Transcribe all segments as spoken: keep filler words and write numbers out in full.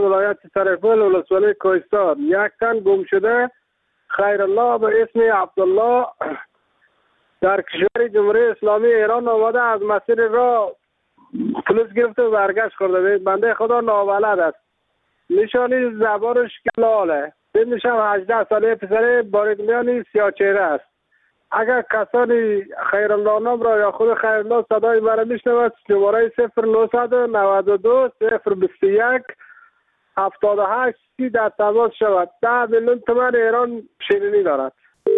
ولایت سرپل ولسوالی کوهستان یک تن گم شده خیرالله به اسم عبدالله در کشور جمهوری اسلامی ایران آمده از مسیر راه پلیس گرفته و برگشت کرده. بنده خدا نابلد است. نشانی زبانش کلاله. سنش هم هجده ساله پسر باریکلیانی سیاه چهره است. اگر کسانی خیرالله نام را یا خود خیرالله صدای مرا میشنود شماره صفر نهصد و نود و دو صفر بیست و یک هفتاد و هشت سی در تماس شود. ده میلیون تومان ایران شیرینی دارد.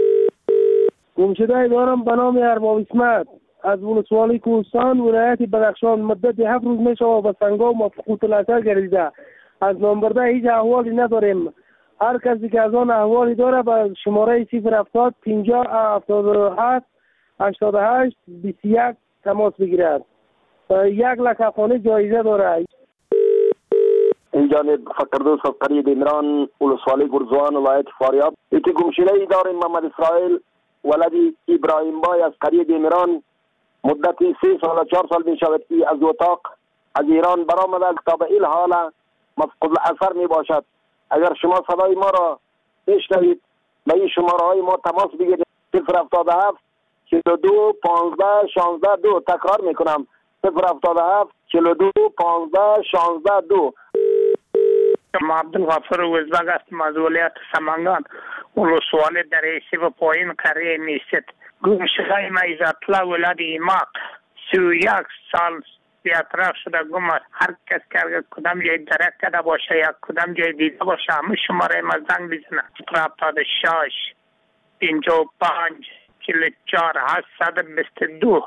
گمشده دارم به نام ارباب اسمت از ولسوالی کوهستان ولایت بدخشان. مدت هفت روز می شود به سنگام و فقوط الاثر گردیده. از نامبرده هیچ احوالی نداریم. هر کسی که از آن احوالی داره به شماره صفر هفتاد پنجاه هفتاد و هفت هشتاد و هشت بیست و یک تماس بگیرد. یک لک افغانی جایزه داره. این جانب فقردوس از قریه دیمران ولسوالی گرزوان ولایت فاریاب. یکی گمشده ای داریم محمد اسرائیل ولدی ابراهیم بای از قریه دیمران. مدتی سه سال و چهار سال می شود که از اتاق از ایران برآمده تا به این حال مفقود الاثر می باشد. اگر شما صدای ما را میشنوید به این شماره های ما تماس بگیرید. صفر هفتاد و هفت چهل و دو پانزده شانزده دو. تکرار میکنم صفر هفتاد و هفت چهل و دو پانزده شانزده دو. ما عبدالغفور وزبگ هستم از ولایت سمنگان ولسوالی دریسی و پایین قریه میست. گمشده ما عزتالله ولد ایماق سی و یک سال بی‌اطراف شده گم است. هر کس که کدام جای درک کرده باشه یا کدام جای دیده باشه همه شماره ما زنگ بزنه. هفتاد و شش پنجاه و پنج چهل و چهار هشتصد و بیست و دو.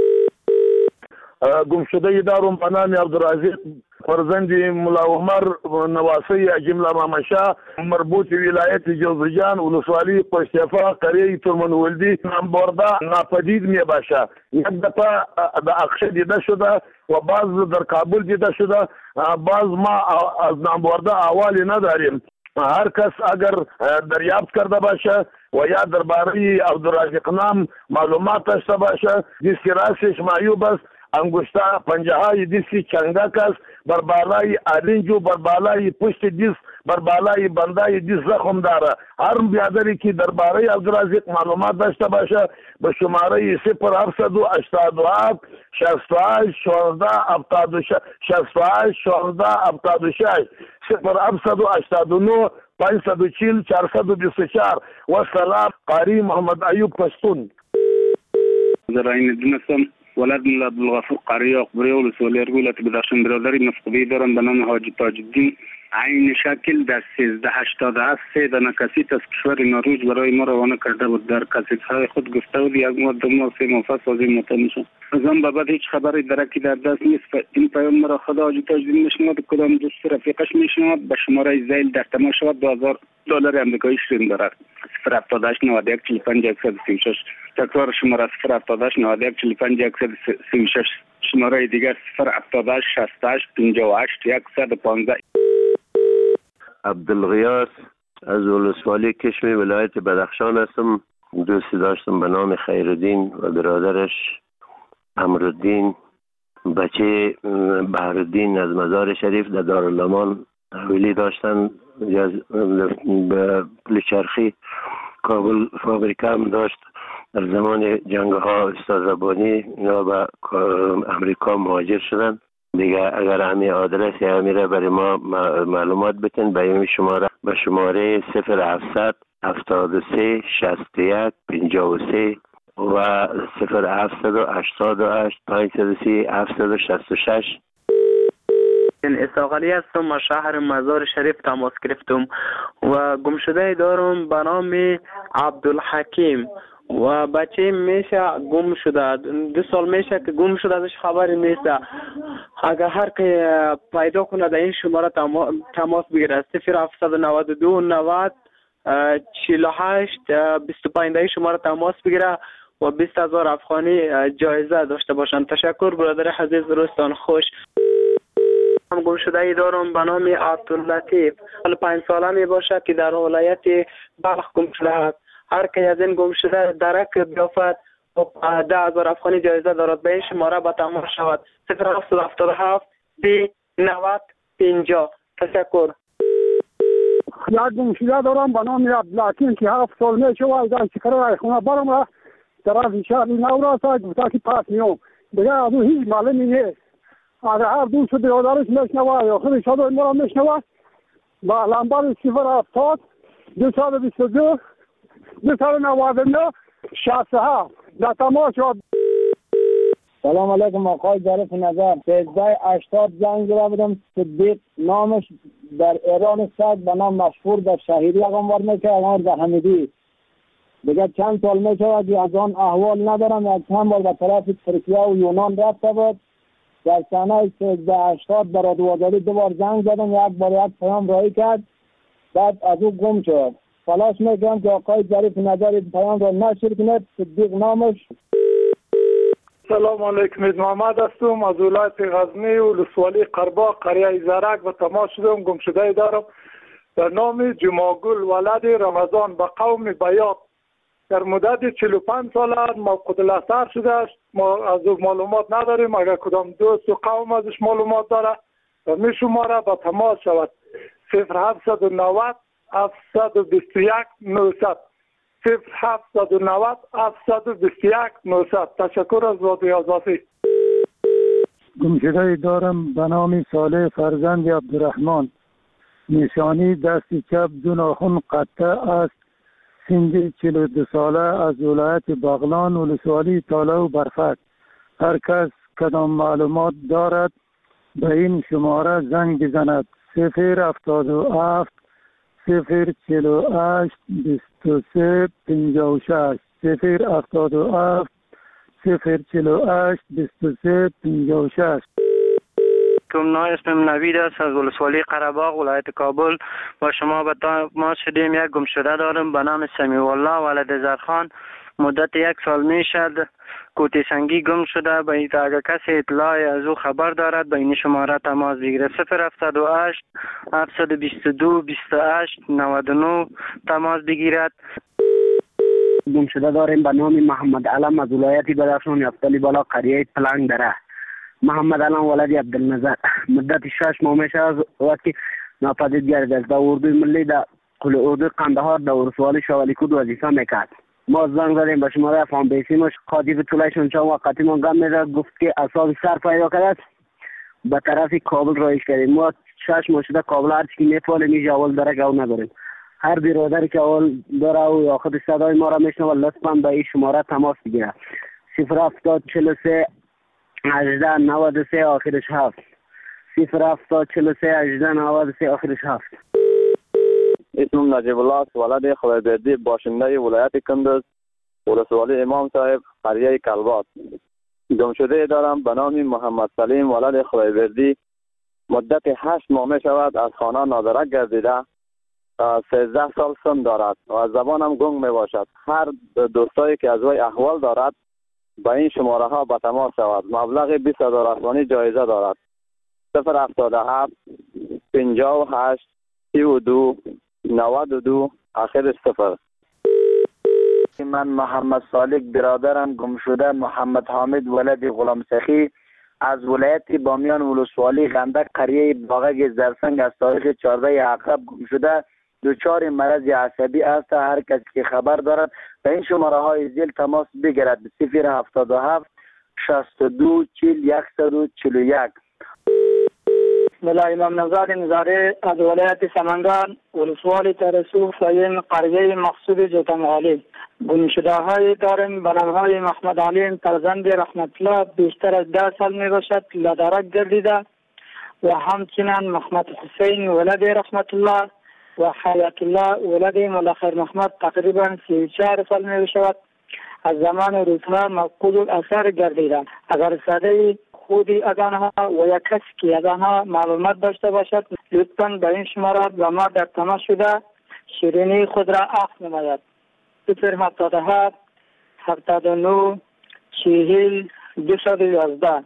گمشده دارم به نام عبدالرزاق فرزند ملا عمر نواسی جمله مامشا مربوط ولایت جوزجان ولسوالی پشتفا قریه ترمن ولدی نام برده ناپدید می باشه. یک دفعه در اقشه دیده شده و بعض در کابل دیده شده. بعض ما از نام برده احوالی نداریم. هر کس اگر دریافت کرده باشه و یا درباره عبدالرزاق نام معلومات داشته باشه دیسکی راستش معیوب است. انگشته پنجه های دیسکی چنگک است. بر بالای آرنجو بر بالای پشت دیس بر بالای بندای دیس زخم داره. هر بیادری که درباره عبدالرزاق معلومات داشته باشه به شماره صفر هفتصد و هشتاد و هفت شصت و هشت شانزده هفتاد و شش شصت و هشت شانزده هفتاد و شش صفر هفتصد و هشتاد و نه پانصد و چهل چهارصد و بیست و چهار. و سلام قاری محمد ایوب پشتون. زراین دونستم ولد ملا عبدالغفور قاری اقبری ولسوالی ولایت بدخشان. برادری مفقودی دارم به نام حاجی تاج الدین. عین شکل در سیزده هشتاد و هفت سه دانه کسیت از کشور نروژ برای ما روانه کرده بود. در کسیت های خود گفته بود یک ماه دو ماه سه ماه پس از این مطمئن شد. از آن به بعد هیچ خبری درکی در دست نیست. این پیام مرا خدا حاجی تاج الدین میشنود کدام دوست رفیقش میشنود به شماره زیل در تماس شود. دو هزار دلار آمریکایی شیرین دارد. صفر هفتاد و هشت نود و یک چهل و پنج صد و سی و شش. تکرار شماره صفر هفتاد و هشت نود و یک چهل و پنج صد و سی و شش. شماره دیگر صفر هفتاد و هشت شصت و هشت پنجاه و هشت صد و پانزده. عبدالغیاث از ولسوالی کشمی ولایت بدخشان هستم. دوستی داشتم به نام خیرالدین و برادرش امرالدین. بچه بهرالدین از مزار شریف در دارالامان حویلی داشتن. به پلچرخی کابل فابریکه هم داشت. در زمان جنگ ها استاد ربانی اینا به امریکا مهاجر شدن. دیگه اگر همین آدرس یا همین را برای ما معلومات بتین به این شماره به شماره صفر هفتصد هفتاد و سه شصت و یک پنجاه و سه و صفر هفتصد و هشتاد و هشت پانصد و سی هفتصد و شصت و شش. این اساقلی هستم از شهر مزار شریف تماس گرفتم و گمشده دارم به نام عبدالحکیم و بچه میشه گم شده. دو سال میشه که گم شده ازش خبری نیست. اگر هر که پیدا کنه در این شماره تماس بگیره صفر هفتصد و نود و دو نود چهل و هشت بیست و پنج در این شماره تماس بگیره و بیست هزار افغانی جایزه داشته باشند. تشکر برادر عزیز. روزتان خوش. هم گم شده ای دارم به نام عبداللطیف. حالا پنج ساله می باشه که در ولایت بلخ گم شده است. هر که از این گم شده درک بیافت و ده هزار افغانی جایزه دارد. به این شماره به تماس شود صفر هفتصد و هفتاد و هفت سی نود پنجاه. تشکر. یک گمشده دارم به نام عبدالحکیم که هفت سال میشه و از چکر خونه برم و طرف شهر نو راست گفتا که پس میام دیگه از او هیچ معلومی نیست. از هر دوست برادرش میشنوه یا خودش صدای ما را میشنوه با لنبر صفر هفتاد دو صد و بیست و دو دو صد و نود و نه شصت و هفت در تماس شد. سلام علیکم آقای ظریف نظر. سیزده هشتاد زنگ زده بودم. صدیق نامش در ایران است به نام مشهور در شهیدی اقاموار میشه اقاموار در حمیدی. دیگه چند سال میشه که از آن احوال ندارم. یک چند بار به طرف ترکیه و یونان رفته بود. در سنه سیزده هشتاد برای دوازده دو بار زنگ زدم. یک بار یک پیام رایی کرد بعد از او گم شد. فلاش میگم که آقای ظریف نظر پیام را نشر کنید. صدیق نامش. سلام علیکم. محمد هستم از ولایت غزنی و ولسوالی قرباق قریه زرک و تماس شدم. گمشده دارم در نام جماگل ولد رمضان به قوم بیات در مدت چهل و پنج سال موقوت الاثر شده است. ما از او معلومات نداریم. اگر کدام دوست و قوم ازش معلومات داره و می شماره به تماس شود صفر هفتصد و نود هفتصد و بیست و یک نهصد صفر هفتصد و نود هفتصد و بیست و یک نهصد. تشکر از رادیو آزادی. گمشده دارم به نام صالح فرزند عبدالرحمن. نشانی دست چپ دو ناخن قطع است. سن چهل و دو ساله از ولایت بغلان ولسوالی تاله و برفک. هر کس کدام معلومات دارد به این شماره زنگ بزند. صفر هفتاد و هفت صفر چهل و هشت بیست و سه پنجاه و شش صفر هفتاد و هفت صفر چهل و هشت بیست و سه پنجاه و شش. کم اسمم نوید است از ولسوالی قره‌باغ ولایت کابل. با شما به تماس شدیم. یک گمشده دارم به نام سمیع الله ولد زرخان. مدت یک سال می شد کوتی سنگی گم شده. به این اگر کسی اطلاع از او خبر دارد به این شماره تماس بگیره. صفر هفتاد و هشت هفتصد و بیست و دو بیست و هشت نود و نه تماس بگیرد. گمشده داریم به نام محمد علم از ولایت بدخشان یفتلی بالا قریه پلنگ دره. محمد علم ولد عبدالنظر. مدت شش ماه میشه از وقتی ناپدید گردید. در اردوی ملی در قل اردوی قندهار در ولسوالی شوالی کود وظیفه میکرد. ما زنگ زدیم به شماره افغان بیسیمش قاطی طولشون چون وقتی من گم میده گفت که اصاب سر پیدا کرد به طرف کابل رایش کردیم. ما شش ماه شده کابل هر چی میفعله میشه اول داره که او نداریم. هر برادری که اول داره و یا خود صدای ما را میشنوه لطفا به این شماره تماس بگیره. صفر هفتاد چهل و سه هجده نود و سه آخرش هفت صفر هفتاد چهل و سه هجده نود و سه آخرش هفت. اسمم نجیب الله است ولد خدایبردی باشنده ولایت کندز ولسوالی امام صاحب قریه کلبات. گمشده دارم به نام محمد سلیم ولد خدایبردی. مدت هشت ماه می شود از خانه نادرک گردیده. سیزده سال سن دارد و از زبانم گنگ می باشد. هر دوستایی که از وی احوال دارد با این شماره ها به تماس شود. مبلغ بیست هزار افغانی جایزه دارد. صفر هفتاد و هفت پنجاه و هشت سی و دو نود و دو آخرش صفر. من محمد صالح برادرم گم شده محمد حامد ولد غلام سخی از ولایت بامیان ولسوالی غندک قریه باغک زرسنگ از تاریخ چهارده عقرب گم شده. دچار مرض عصبی است. هر کسی که خبر دارد به این شماره های زیل تماس بگیرد. صفر هفتاد و هفت شصت و دو چهل صد و چهل و یک. ملا امام نزاد نظاره از ولایت سمنگان ولسوالی ترسو فایم قریه مقصود جوتمغالی. گمشده های داریم به نام های محمد علیم فرزند رحمت الله بیشتر از ده سال می باشد لدرک گردیده و همچنین محمد حسین ولد رحمت الله و حیات الله ولد ملخیر محمد تقریبا سی و چهار سال می باشد از زمان روزها مفقود الاثر گردیده. اگر صدای خودی از آنها و یک کسی که از آنها معلومات داشته باشد لطفاً به این شماره به ما در تماس شده شیرینی خود را عفو نماید. صفر هفتاد و هفت هفتاد و نه چهل دویست و یازده.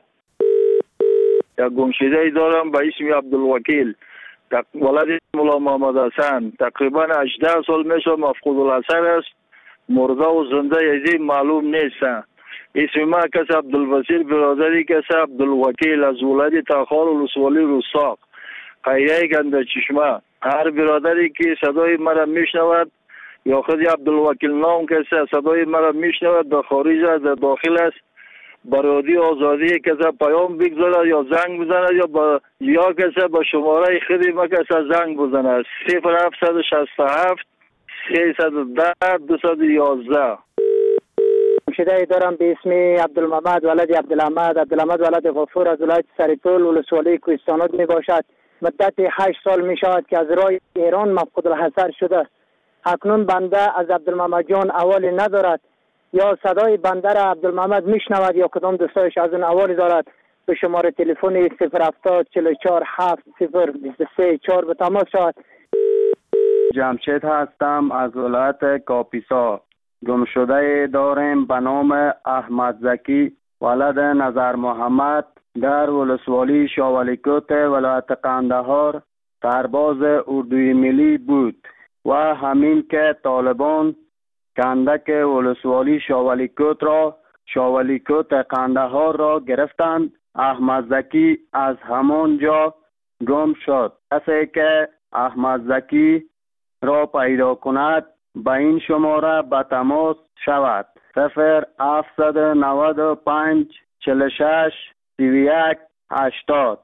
یک گمشده دارم به اسم عبدالوکیل ولد مولا محمد حسن. تقریبا هجده سال میشه مفقود الاثر است. مرده و زنده یزی معلوم نیست. اسم ما کس عبدالبصیر برادری کس عبدالوکیل از ولایت تاخار ولسوالی رستاق. قریه گنده چشمه. هر برادری که صدای مرا میشنود یا خود عبدالوکیل نام کسی صدای مرا میشنود در خارج است در داخل است برادی آزادی کسی پیام بگذارد یا زنگ بزند یا با یا کسی با شماره خودی ما کسی زنگ بزند صفر هفتصد و شصت و هفت سیصد و ده دویست و یازده. گمشده دارم به اسم عبدالمحمد ولد عبدالحمد عبدالحمد ولد غفور از ولایت سرپل ولسوالی کوهستانات می باشد. مدت هشت سال می شود که از راه ایران مفقود الحضر شده. اکنون بنده از عبدالمحمد جان احوالی ندارد یا صدای بنده را عبدالمحمد میشنود یا کدام دوستایش از اون احوالی دارد. به شماره تلفن صفر هفتاد چهل و چهار هفت صفر بیست و سه چهار به تماس شود. جمشید هستم از ولایت کاپیسا. گمشده داریم به نام احمد زکی ولد نظر محمد در ولسوالی شاولیکوت ولایت قندهار سرباز اردوی ملی بود و همین که طالبان کندک ولسوالی شاولیکوت را شاولیکوت قندهار را گرفتند. احمد زکی از همان جا گم شد. کسی که احمد زکی را پیدا کند به این شماره به تماس شود صفر هفتصد و نود و پنج چهل و شش سی و یک هشتاد.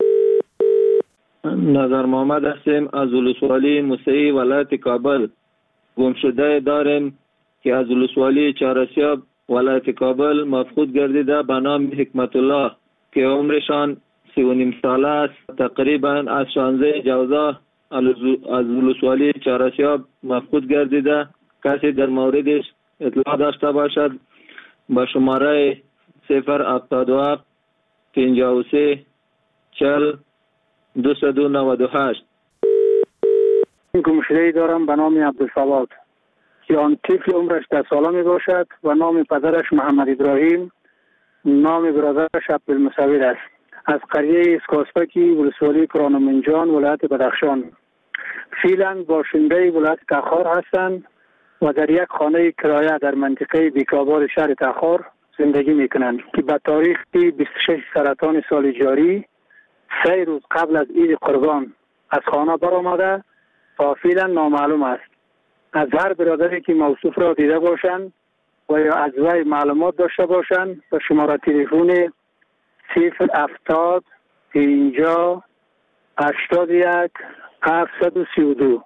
نظر محمد هستیم از ولسوالی موسعی ولایت کابل. گمشده داریم که از ولسوالی چهارسیاب ولایت کابل مفقود گردیده به نام حکمت الله که عمرشان سی و نیم ساله است. تقریبا از شانزده جوزا از ولسوالی چهارسیاب مفقود گردیده. کسی در موردش اطلاع داشته باشد با شماره صفر هفتاد و هفت پنجاه و سه چهل دویست و نود و هشت. گمشده‌ای دارم به نام عبدالصواد که آن طفل عمرش ده ساله می باشد و نام پدرش محمد ابراهیم، نام برادرش عبدالمصور است. از قریه اسکاسپکی ولسوالی کرانمنجان ولایت بدخشان. فعلا باشنده ولایت تخار هستند و در یک خانه کرایه در منطقه بیکابار شهر تخار زندگی میکنند که به تاریخ بیست و شش سرطان سال جاری سه روز قبل از عید قربان از خانه برآمده تا فعلا نامعلوم است. از هر برادری که موصوف را دیده باشند و یا از وی معلومات داشته باشند به شماره تلفن صفر هفتاد پنجاه هشتاد و یک هفتصد و سی و دو.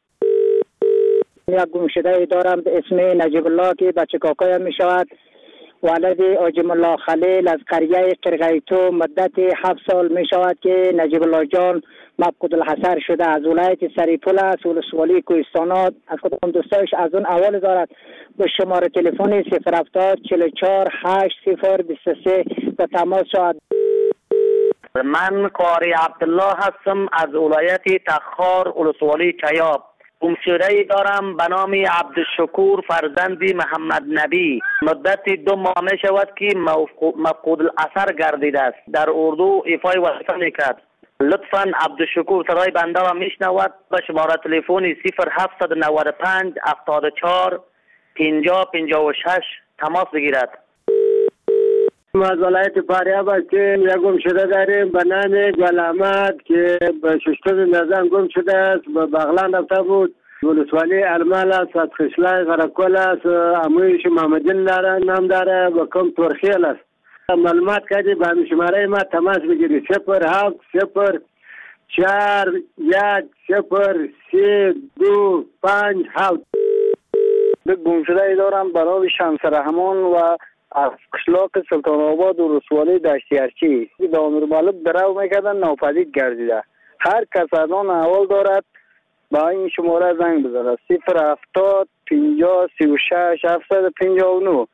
یک گمشده دارم به اسم نجیب الله که بچه کاکایم می شود. ولد آجم الله خلیل از قریه قرغیتو مدت هفت سال می شود که نجیب الله جان مفقود الحضر شده. از ولایت سرپل است ولسوالی کوهستانات. از کدام دوستایش از اون احوال دارد به شماره تلفن صفر هفتاد چهل و چهار هشت صفر بیست و سه به تماس شود. من قاری عبدالله هستم از ولایت تخار ولسوالی چیاب. گمشده دارم به نام عبدالشکور فرزندی محمد نبی. مدت دو ماه می شود که مفقود الاثر گردیده است. در اردو ایفای وظیفه میکرد. لطفاً عبدالشکور صدای بنده را میشنود به شماره تلفن صفر هفتصد و نود و پنج هفتاد و چهار پنجاه پنجاه و شش تماس بگیرد. از ولایت فاریاب هستیم. یک گمشده داریم به نام گل احمد که به ششتم نظام گم شده است. به بغلان رفته بود. ولسوالی ارمال است. از خشلای غرقل است. امویش محمدین داره نام داره و کم ترخیل است. معلومات کردی به همین شماره ما تماس بگیری صفر هفت صفر چهار یک صفر سه دو پنج هفت. به گمشده دارم برای شمس رحمان و از قشلاق سلطان آباد و رسوالی دشتیارچی به امیر مالک درو میکردن ناپدید گردیده. هر کس از آن احوال دارد با این شماره زنگ بزنه صفر هفتاد پنجاه سی و شش هفتصد و پنجاه و نه.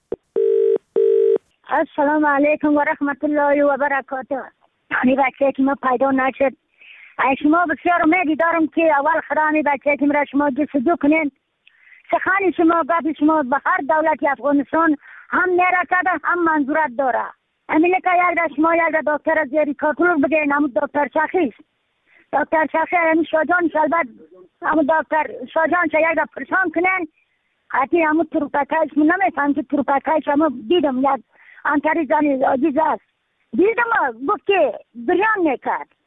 السلام علیکم و رحمت الله و برکاته. این بچه که ما پیدا نشد شما بسیار امیدی دارم که اول خرامی بچه که مرا شما جستجو کنین. سخن شما گفت شما به هر دولت افغانستان هم نرسده هم منظورت داره. همینه که یک در شما یک در دکتر زیری کاتلور بگین همون دکتر شخیص دکتر شخیص همون شاجان شلبت همون دکتر شاجان شا یک در پرسان کنین. حتی همون تروپکایش من نمیفهم که تروپکایش همون دیدم یک انتری زنی عزیز است. دیدم گفت که بریان نکرد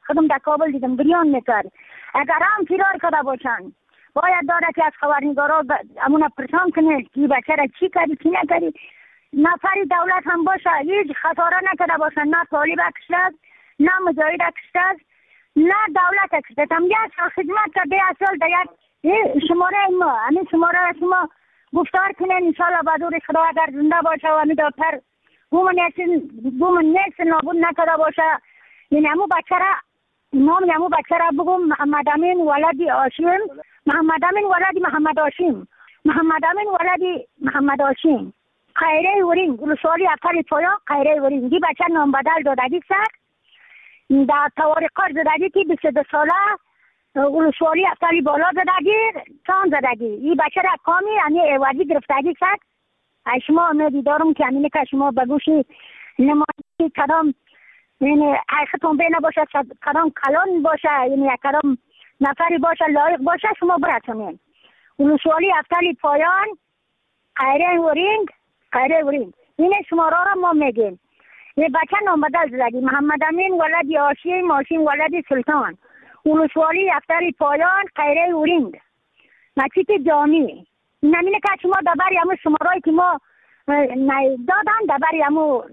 خودم در کابل دیدم گریان میکرد. اگر هم فرار کرده باشن باید داره که از خبرنگارا ب... امون پرسان کنه که بچه را چی کردی چی نکردی. نفری دولت هم باشه هیچ خساره نکرده باشن، نه طالب کشته است نه مجاهد کشته است نه دولت کشته است. هم یک سال خدمت کرده، یک سال در یک شماره ما همین شماره را شما گفتار کنین انشاءالله بدور خدا اگر زنده باشه و همی دکتر گومن نیست نابود نکرده باشه. این همون بچه را نام همون بچه را بگم محمد امین ولدی هاشم، محمد امین ولدی محمد هاشم، محمد امین ولدی محمد هاشم، خیره ورین ولسوالی افتر پایا خیره ورین. دی بچه نام بدل دادگی سر در توارقار زدگی که بیست و دو ساله ولسوالی افتری بالا زدگی چند زدگی. این بچه را کامی یعنی ایوازی گرفتگی سر. شما امیدی دارم که همینه که شما بگوشی نمایی کدام یعنی حقیقتون بینه باشه، کدام کلان باشه، یعنی کدام نفری باشه لایق باشه شما برسونین. ولسوالی افتری پایان خیره ورینگ خیره ورینگ اینه شماره را ما میگیم. یه بچه نام بدل زدگی محمد امین ولدی هاشم، هاشم ولدی سلطان، ولسوالی افتری پایان خیره ورینگ مسجد جامی. نمینه که شما دبری همون شمارایی که ما دادن دبری همون.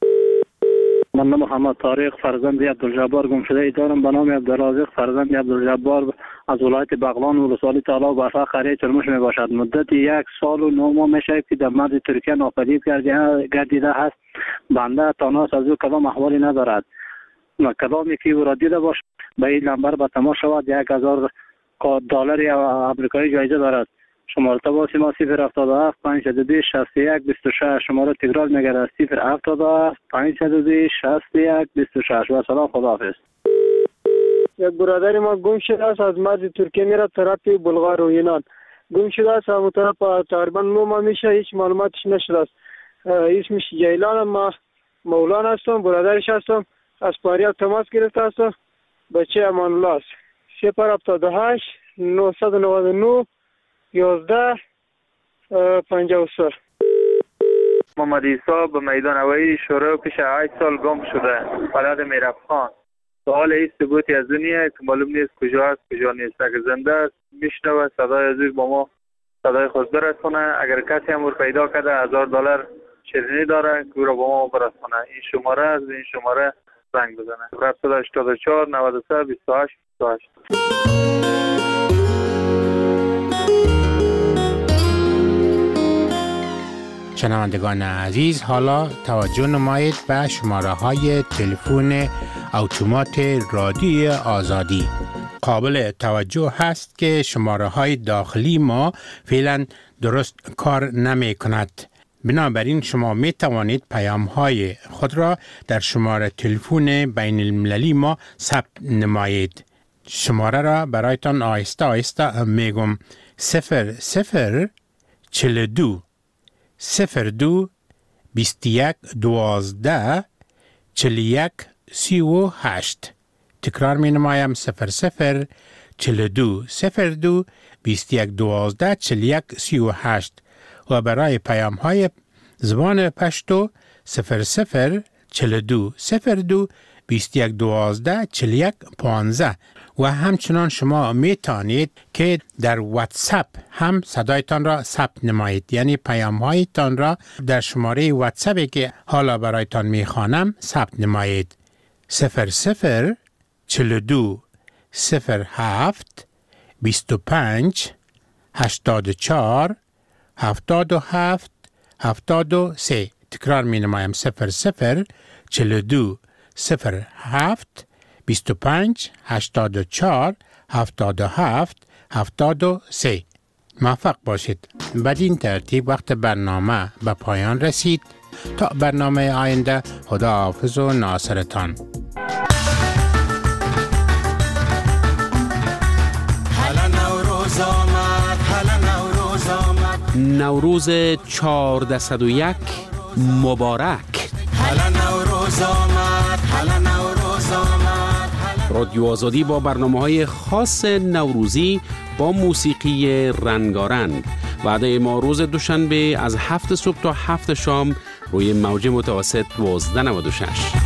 من محمد طارق فرزند عبدالجبار گمشده دارم به نام عبدالرازق فرزند عبدالجبار از ولایت بغلان ولسوالی تالا و برفا قریه چرموش می باشد. مدت یک سال و نه ماه میشه که در مرز ترکیه ناپدید گردیده هست. بنده تاناس از او کدام احوالی ندارد. کدامی که او را دیده باشد به این نمبر به تماس شود. یک هزار دلار امریکایی جایزه دارد. شماره تماس ما صفر هفتاد و هفت پنجصد و بیست شصت و یک بیست و شش. شماره تکرار میگرد صفر هفتاد و هفت پنجصد و بیست شصت و یک بیست و شش. و سلام، خداحافظ. یک برادر ما گم شده است، از مرز ترکیه میره طرف بلغار و یونان گم شده است. همون طرف تقریبا نو ماه میشه، هیچ معلوماتش نشده است. اسمش جیلان، ما مولان هستم، برادرش هستم. از فاریاب تماس گرفته هستم. بچه امان الله است. صفر هفتاد و هشت نهصد و نود و نه یازده پنجاه و سه. محمد عیسی به میدان هوایی شوره پیش هشت سال گم شده، بلد میرفخان. سوال این ثبوتی از دنیا که معلوم نیست کجا است کجا نیست. اگر زنده است میشنوه صدای از با ما صدای خود برسونه. اگر کسی هم پیدا کرده هزار دلار شیرینی داره که او را با ما برسونه. این شماره از این شماره زنگ بزنه. هفت هشتاد و چهار نود و سه بیست و هشت بیست و هشت. شنوندگان عزیز، حالا توجه نمایید به شماره های تلفن اتومات رادیوی آزادی. قابل توجه هست که شماره های داخلی ما فعلا درست کار نمی کند. بنابراین شما می توانید پیام های خود را در شماره تلفن بین المللی ما ثبت نمایید. شماره را برایتان آهسته آهسته میگم: صفر صفر چل دو صفر دو بیست یک دوازده چل یک سی و هشت. تکرار می نمایم: صفر صفر چل دو صفر دو بیست یک دوازده چل یک سی و هشت. و برای پیام های زبان پشتو صفر صفر چل دو صفر دو بیست یک دوازده چل یک پانزده. و همچنان شما می توانید که در واتساپ هم صدایتان را ثبت نمایید، یعنی پیام هایتان را در شماره واتساپی که حالا برایتان می خوانم ثبت نمایید: صفر صفر چل دو صفر هفت بیست و پنج هشتاد و چهار هفتاد و هفت هفتاد و سه. تکرار می نمایم: صفر صفر چل دو صفر هفت بیست و پنج هشتاد و چهار هفتاد و هفت هفتاد و سه. موفق باشید. بدین ترتیب وقت برنامه به پایان رسید. تا برنامه آینده، خدا حافظ و ناصرتان. نوروز چهاردهصد و یک مبارک. رادیو آزادی با برنامه‌های خاص نوروزی با موسیقی رنگارنگ. وعده ما روز دوشنبه از هفت صبح تا هفت شام روی موج متوسط دوازده نود و شش.